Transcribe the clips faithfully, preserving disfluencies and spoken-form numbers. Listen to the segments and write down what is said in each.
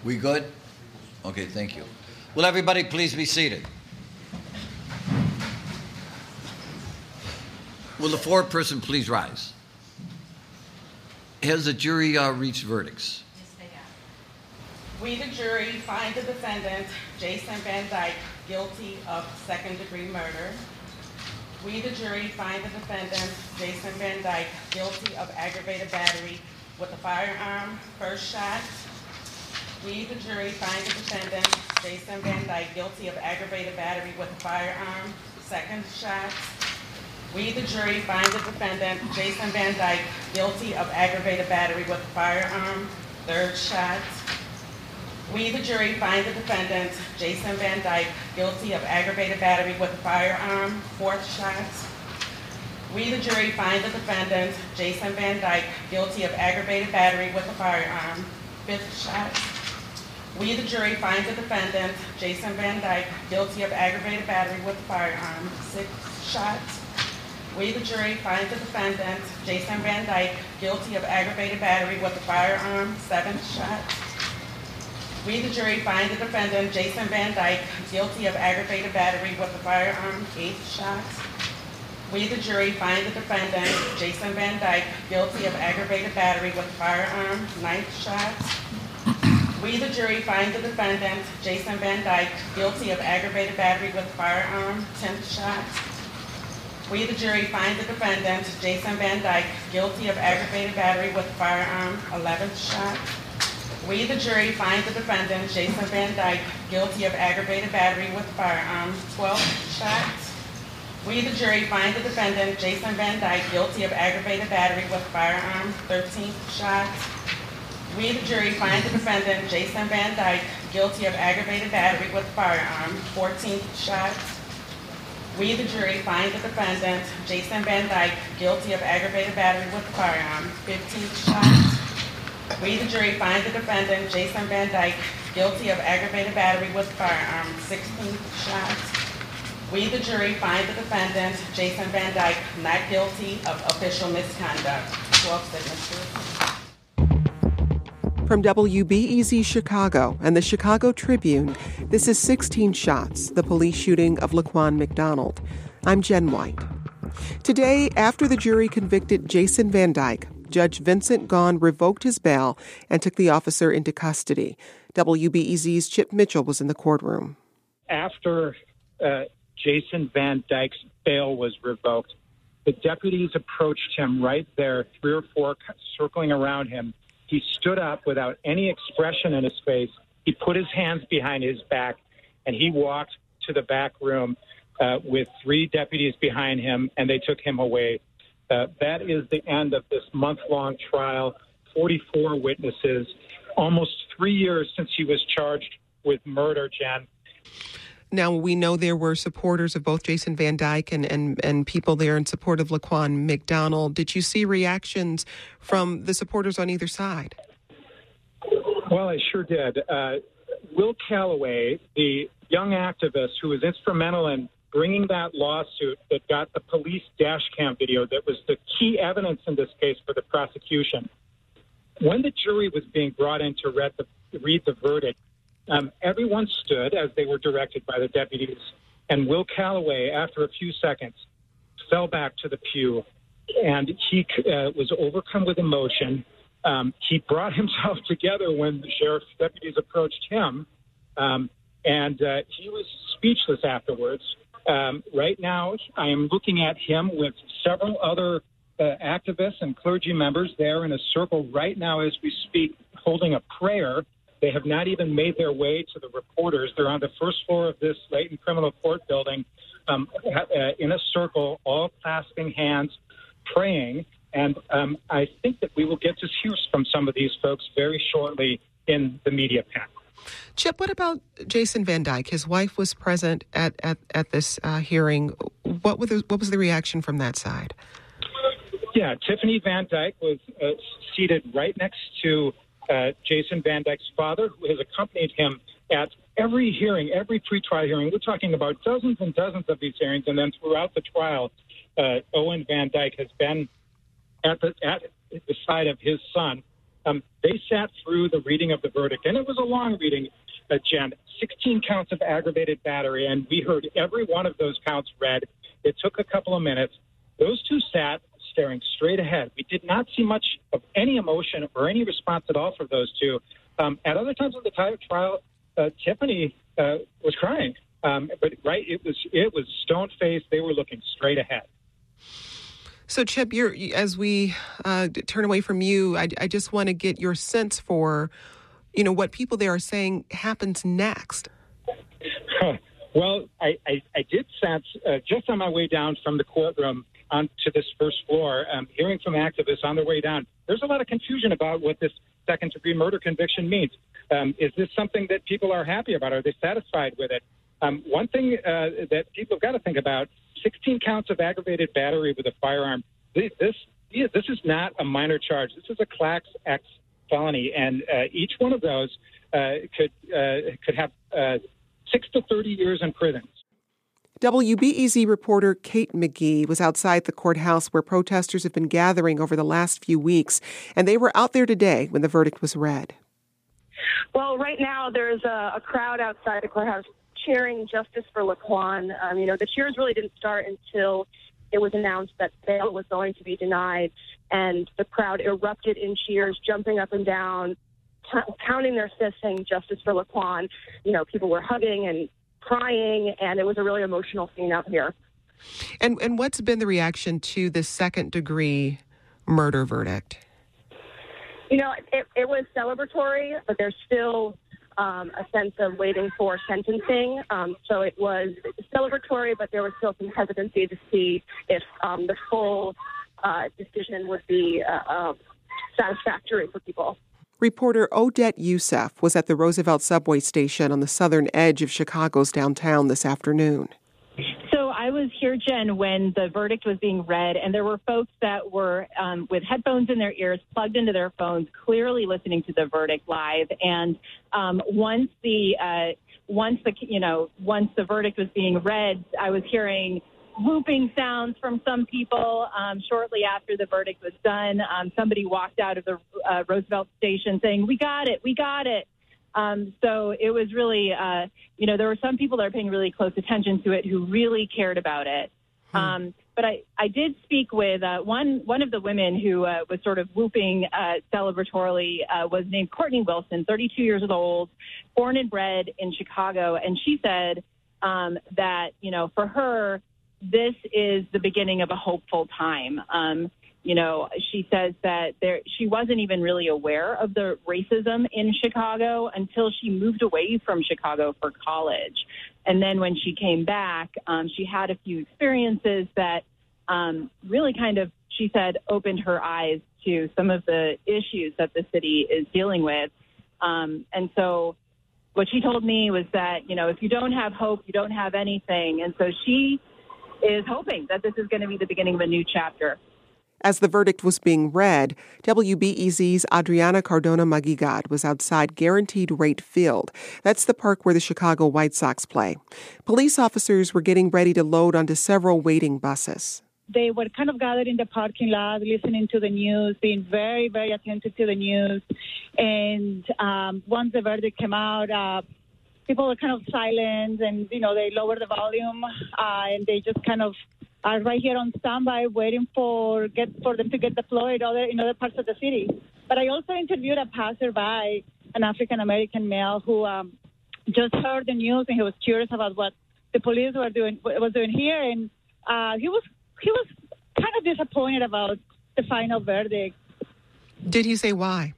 We good? Okay, thank you. Will everybody please be seated? Will the foreperson please rise? Has the jury uh, reached verdicts? Yes, they have. We, the jury, find the defendant, Jason Van Dyke, guilty of second-degree murder. We, the jury, find the defendant, Jason Van Dyke, guilty of aggravated battery with a firearm, first shot. We, the jury, find the defendant, Jason Van Dyke, guilty of aggravated battery with a firearm, second shot. We, the jury, find the defendant, Jason Van Dyke, guilty of aggravated battery with a firearm, third shot. We, the jury, find the defendant, Jason Van Dyke, guilty of aggravated battery with a firearm, fourth shot. We, the jury, find the defendant, Jason Van Dyke, guilty of aggravated battery with a firearm, fifth shot. We, the jury, find the defendant, Jason Van Dyke, guilty of aggravated battery with a firearm, sixth shot. We, the jury, find the defendant, Jason Van Dyke, guilty of aggravated battery with a firearm, seventh shot. We, the jury, find the defendant, Jason Van Dyke, guilty of aggravated battery with a firearm, eighth shot. We, the jury, find the defendant, Jason Van Dyke, guilty of aggravated battery with a firearm, ninth shot. We, the jury, find the defendant, Jason Van Dyke, guilty of aggravated battery with a firearm, tenth shot. We, the jury, find the defendant, Jason Van Dyke, guilty of aggravated battery with a firearm, eleventh shot. We, the jury, find the defendant, Jason Van Dyke, guilty of aggravated battery with a firearm, twelfth shot. We, the jury, find the defendant, Jason Van Dyke, guilty of aggravated battery with a firearm, thirteenth shot. We, the jury, find the defendant, Jason Van Dyke, guilty of aggravated battery with a firearm, fourteenth shot. We, the jury, find the defendant, Jason Van Dyke, guilty of aggravated battery with a firearm, fifteenth shot. We, the jury, find the defendant, Jason Van Dyke, guilty of aggravated battery with a firearm, sixteenth shot. We, the jury, find the defendant, Jason Van Dyke, not guilty of official misconduct, twelve signatures. From W B E Z Chicago and the Chicago Tribune, this is sixteen Shots, the police shooting of Laquan McDonald. I'm Jen White. Today, after the jury convicted Jason Van Dyke, Judge Vincent Gahn revoked his bail and took the officer into custody. W B E Z's Chip Mitchell was in the courtroom. After uh, Jason Van Dyke's bail was revoked, the deputies approached him right there, three or four circling around him. He stood up without any expression in his face. He put his hands behind his back, and he walked to the back room uh, with three deputies behind him, and they took him away. Uh, that is the end of this month-long trial, forty-four witnesses, almost three years since he was charged with murder, Jen. Now, we know there were supporters of both Jason Van Dyke and, and, and people there in support of Laquan McDonald. Did you see reactions from the supporters on either side? Well, I sure did. Uh, Will Calloway, the young activist who was instrumental in bringing that lawsuit that got the police dash cam video that was the key evidence in this case for the prosecution, when the jury was being brought in to read the, read the verdict, Um, everyone stood as they were directed by the deputies, and Will Calloway, after a few seconds, fell back to the pew, and he uh, was overcome with emotion. Um, he brought himself together when the sheriff's deputies approached him, um, and uh, he was speechless afterwards. Um, right now, I am looking at him with several other uh, activists and clergy members there in a circle right now as we speak, holding a prayer. They have not even made their way to the reporters. They're on the first floor of this Layton Criminal Court building um, uh, in a circle, all clasping hands, praying. And um, I think that we will get to hear from some of these folks very shortly in the media pack. Chip, what about Jason Van Dyke? His wife was present at, at, at this uh, hearing. What, were the, what was the reaction from that side? Yeah, Tiffany Van Dyke was uh, seated right next to Uh, Jason Van Dyke's father, who has accompanied him at every hearing, every pretrial hearing. We're talking about dozens and dozens of these hearings, and then throughout the trial, uh, Owen Van Dyke has been at the at the side of his son. Um, they sat through the reading of the verdict, and it was a long reading, uh, Jen, sixteen counts of aggravated battery, and we heard every one of those counts read. It took a couple of minutes. Those two sat staring straight ahead. We did not see much of any emotion or any response at all from those two. Um, at other times of the trial, uh, Tiffany uh, was crying, um, but right, it was it was stone faced. They were looking straight ahead. So, Chip, you're, as we uh, turn away from you, I, I just want to get your sense for, you know, what people there are saying happens next. Well, I, I, I did sense uh, just on my way down from the courtroom onto this first floor, um, hearing from activists on their way down, there's a lot of confusion about what this second-degree murder conviction means. Um, is this something that people are happy about? Are they satisfied with it? Um, one thing uh, that people have got to think about, sixteen counts of aggravated battery with a firearm, this this, this is not a minor charge. This is a Class X felony, and uh, each one of those uh, could uh, could have uh, six to thirty years in prison. W B E Z reporter Kate McGee was outside the courthouse where protesters have been gathering over the last few weeks, and they were out there today when the verdict was read. Well, right now there's a, a crowd outside the courthouse cheering justice for Laquan. Um, you know, the cheers really didn't start until it was announced that bail was going to be denied, and the crowd erupted in cheers, jumping up and down, t- pounding their fists, saying justice for Laquan. You know, people were hugging and crying, and it was a really emotional scene out here. And and what's been the reaction to the second-degree murder verdict? You know, it, it was celebratory, but there's still um, a sense of waiting for sentencing. Um, so it was celebratory, but there was still some hesitancy to see if um, the full uh, decision would be uh, uh, satisfactory for people. Reporter Odette Youssef was at the Roosevelt subway station on the southern edge of Chicago's downtown this afternoon. So I was here, Jen, when the verdict was being read, and there were folks that were um, with headphones in their ears, plugged into their phones, clearly listening to the verdict live. And um, once the uh, once the you know once the verdict was being read, I was hearing whooping sounds from some people. Um, shortly after the verdict was done, um, somebody walked out of the uh, Roosevelt station saying, "We got it, we got it." Um, so it was really, uh, you know, there were some people that are paying really close attention to it who really cared about it. Hmm. Um, but I, I did speak with uh, one one of the women who uh, was sort of whooping uh, celebratorily uh, was named Courtney Wilson, thirty-two years old, born and bred in Chicago. And she said um, that, you know, for her, this is the beginning of a hopeful time. Um, you know, she says that there, she wasn't even really aware of the racism in Chicago until she moved away from Chicago for college. And then when she came back, um, she had a few experiences that um, really kind of, she said, opened her eyes to some of the issues that the city is dealing with. Um, and so what she told me was that, you know, if you don't have hope, you don't have anything. And so she is hoping that this is going to be the beginning of a new chapter. As the verdict was being read, W B E Z's Adriana Cardona Maguigad was outside Guaranteed Rate Field. That's the park where the Chicago White Sox play. Police officers were getting ready to load onto several waiting buses. They were kind of gathered in the parking lot, listening to the news, being very, very attentive to the news. And um, once the verdict came out, uh, people were kind of silent, and, you know, they lowered the volume, uh, and they just kind of are right here on standby, waiting for get for them to get deployed other in other parts of the city. But I also interviewed a passerby, an African American male, who um, just heard the news, and he was curious about what the police were doing was doing here, and uh, he was he was kind of disappointed about the final verdict. Did he say why?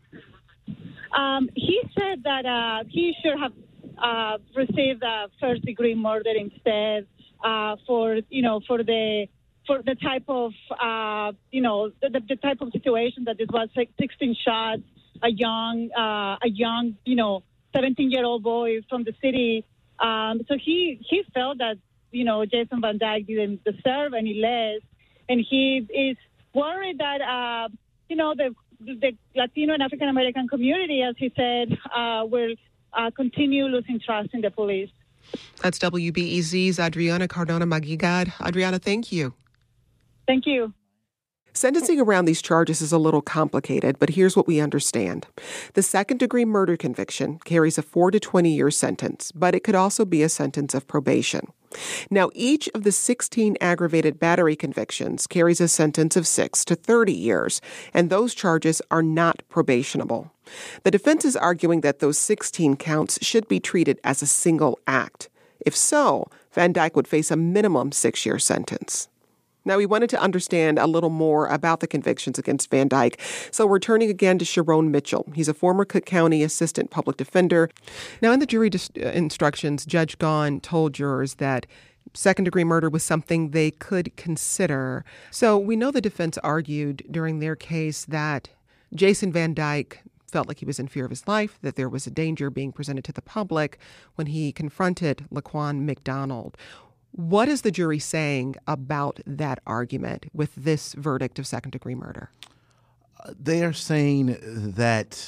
Um, he said that uh, he should have uh, received a first degree murder instead. Uh, for you know, for the for the type of uh, you know the, the type of situation that this was, like sixteen shots, a young uh, a young you know seventeen year old boy from the city. Um, so he he felt that you know Jason Van Dyke didn't deserve any less, and he is worried that uh, you know the the Latino and African American community, as he said, uh, will uh, continue losing trust in the police. That's W B E Z's Adriana Cardona Maguigad. Adriana, thank you. Thank you. Sentencing around these charges is a little complicated, but here's what we understand. The second-degree murder conviction carries a four to twenty-year sentence, but it could also be a sentence of probation. Now, each of the sixteen aggravated battery convictions carries a sentence of six to thirty years, and those charges are not probationable. The defense is arguing that those sixteen counts should be treated as a single act. If so, Van Dyke would face a minimum six-year sentence. Now, we wanted to understand a little more about the convictions against Van Dyke, so we're turning again to Sharon Mitchell. He's a former Cook County Assistant Public Defender. Now, in the jury dis- instructions, Judge Gahn told jurors that second-degree murder was something they could consider. So we know the defense argued during their case that Jason Van Dyke felt like he was in fear of his life, that there was a danger being presented to the public when he confronted Laquan McDonald. What is the jury saying about that argument with this verdict of second-degree murder? Uh, they are saying that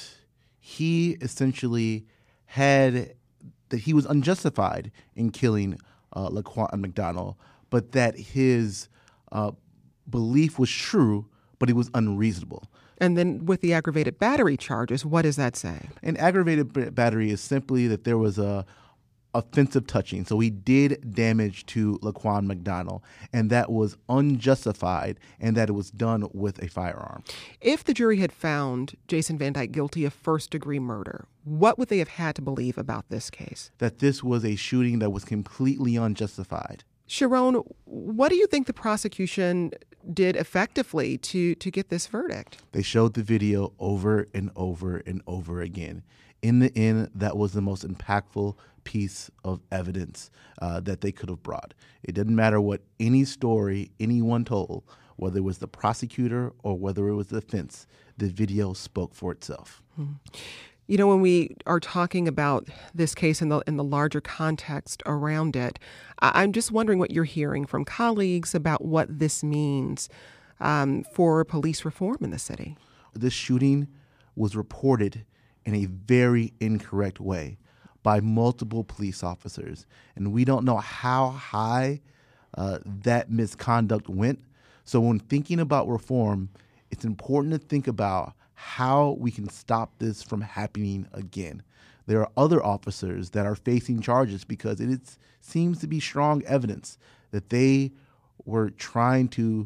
he essentially had, that he was unjustified in killing uh, Laquan McDonald, but that his uh, belief was true, but it was unreasonable. And then with the aggravated battery charges, what does that say? An aggravated b- battery is simply that there was a offensive touching. So he did damage to Laquan McDonald, and that was unjustified, and that it was done with a firearm. If the jury had found Jason Van Dyke guilty of first-degree murder, what would they have had to believe about this case? That this was a shooting that was completely unjustified. Sharon, what do you think the prosecution did effectively to, to get this verdict? They showed the video over and over and over again. In the end, that was the most impactful piece of evidence uh, that they could have brought. It didn't matter what any story anyone told, whether it was the prosecutor or whether it was the defense, the video spoke for itself. Hmm. You know, when we are talking about this case in the in the larger context around it, I'm just wondering what you're hearing from colleagues about what this means um, for police reform in the city. This shooting was reported in a very incorrect way by multiple police officers, and we don't know how high uh, that misconduct went. So when thinking about reform, it's important to think about how we can stop this from happening again. There are other officers that are facing charges because it is, seems to be strong evidence that they were trying to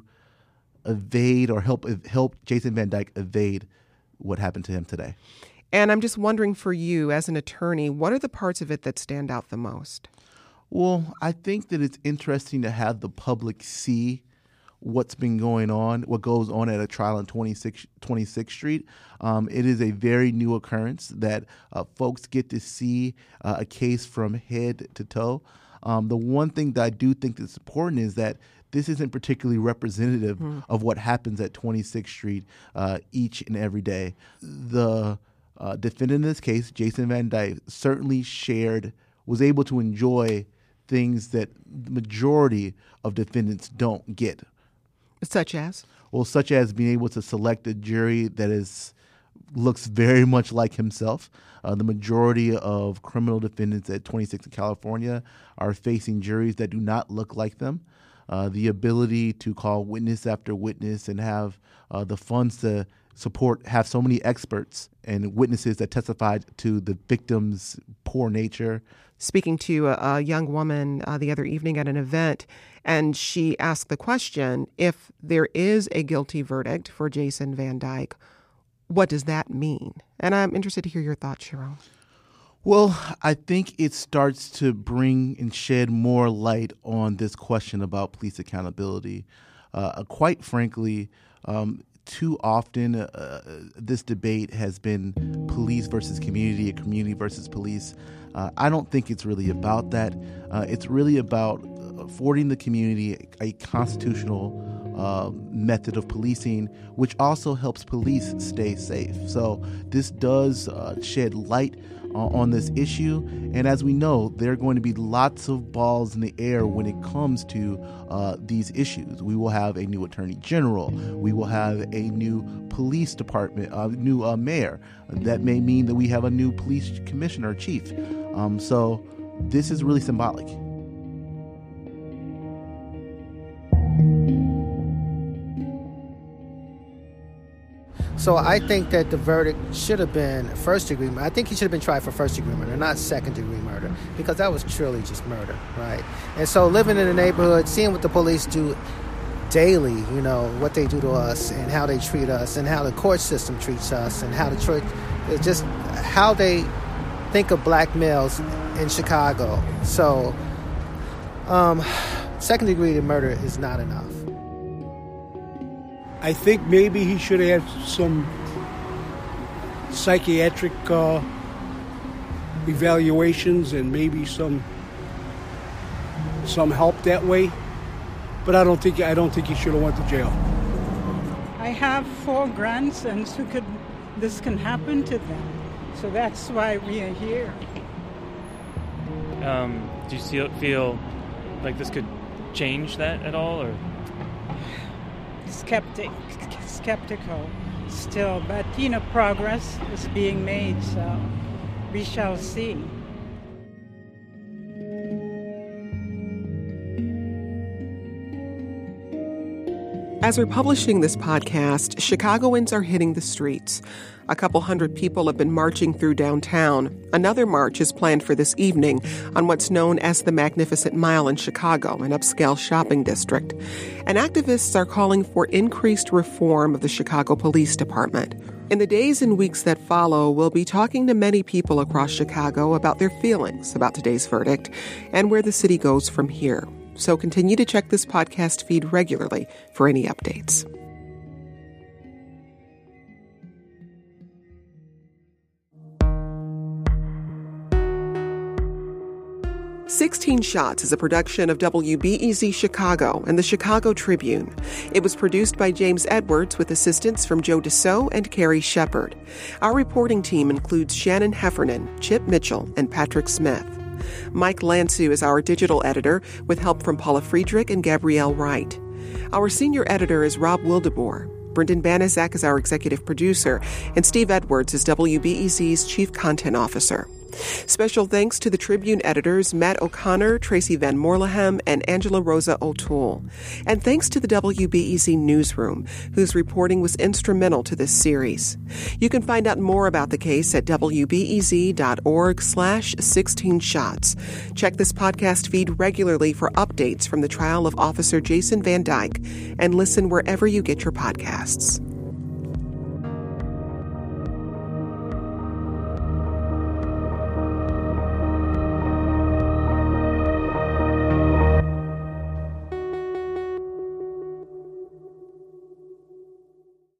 evade or help help Jason Van Dyke evade what happened to him today. And I'm just wondering for you as an attorney, what are the parts of it that stand out the most? Well, I think that it's interesting to have the public see what's been going on, what goes on at a trial on twenty-sixth Street. Um, it is a very new occurrence that uh, folks get to see uh, a case from head to toe. Um, the one thing that I do think that's important is that this isn't particularly representative mm. of what happens at twenty-sixth Street uh, each and every day. The uh, defendant in this case, Jason Van Dyke, certainly shared, was able to enjoy things that the majority of defendants don't get. Such as? Well, such as being able to select a jury that is looks very much like himself. Uh, the majority of criminal defendants at twenty-sixth in California are facing juries that do not look like them. Uh, the ability to call witness after witness and have uh, the funds to support, have so many experts and witnesses that testified to the victim's poor nature. Speaking to a, a young woman uh, the other evening at an event, and she asked the question, if there is a guilty verdict for Jason Van Dyke, what does that mean? And I'm interested to hear your thoughts, Sharon. Well, I think it starts to bring and shed more light on this question about police accountability. Uh, quite frankly, um, too often uh, this debate has been police versus community, or community versus police. Uh, I don't think it's really about that. Uh, it's really about affording the community a constitutional uh, method of policing, which also helps police stay safe. So this does uh, shed light uh, on this issue. And as we know, there are going to be lots of balls in the air when it comes to uh, these issues. We will have a new attorney general. We will have a new police department, a uh, new uh, mayor. That may mean that we have a new police commissioner or chief. Um, so this is really symbolic. So I think that the verdict should have been first degree murder. I think he should have been tried for first degree murder, not second degree murder, because that was truly just murder, right? And so living in the neighborhood, seeing what the police do daily, you know, what they do to us and how they treat us and how the court system treats us and how the church, just how they think of black males in Chicago. So um, second degree murder is not enough. I think maybe he should have had some psychiatric uh, evaluations and maybe some some help that way. But I don't think I don't think he should have went to jail. I have four grandsons who could this can happen to them, so that's why we are here. Um, do you feel, feel like this could change that at all, or? Skeptic, skeptical still, but you know, progress is being made, so we shall see. As we're publishing this podcast, Chicagoans are hitting the streets. A couple hundred people have been marching through downtown. Another march is planned for this evening on what's known as the Magnificent Mile in Chicago, an upscale shopping district. And activists are calling for increased reform of the Chicago Police Department. In the days and weeks that follow, we'll be talking to many people across Chicago about their feelings about today's verdict and where the city goes from here. So continue to check this podcast feed regularly for any updates. sixteen Shots is a production of W B E Z Chicago and the Chicago Tribune. It was produced by James Edwards with assistance from Joe Deso and Carrie Shepard. Our reporting team includes Shannon Heffernan, Chip Mitchell, and Patrick Smith. Mike Lansu is our digital editor with help from Paula Friedrich and Gabrielle Wright. Our senior editor is Rob Wildeboer. Brendan Banaszak is our executive producer, and Steve Edwards is W B E Z's chief content officer. Special thanks to the Tribune editors Matt O'Connor, Tracy Van Morlehem, and Angela Rosa O'Toole. And thanks to the W B E Z newsroom, whose reporting was instrumental to this series. You can find out more about the case at wbez.org slash 16 shots. Check this podcast feed regularly for updates from the trial of Officer Jason Van Dyke, and listen wherever you get your podcasts.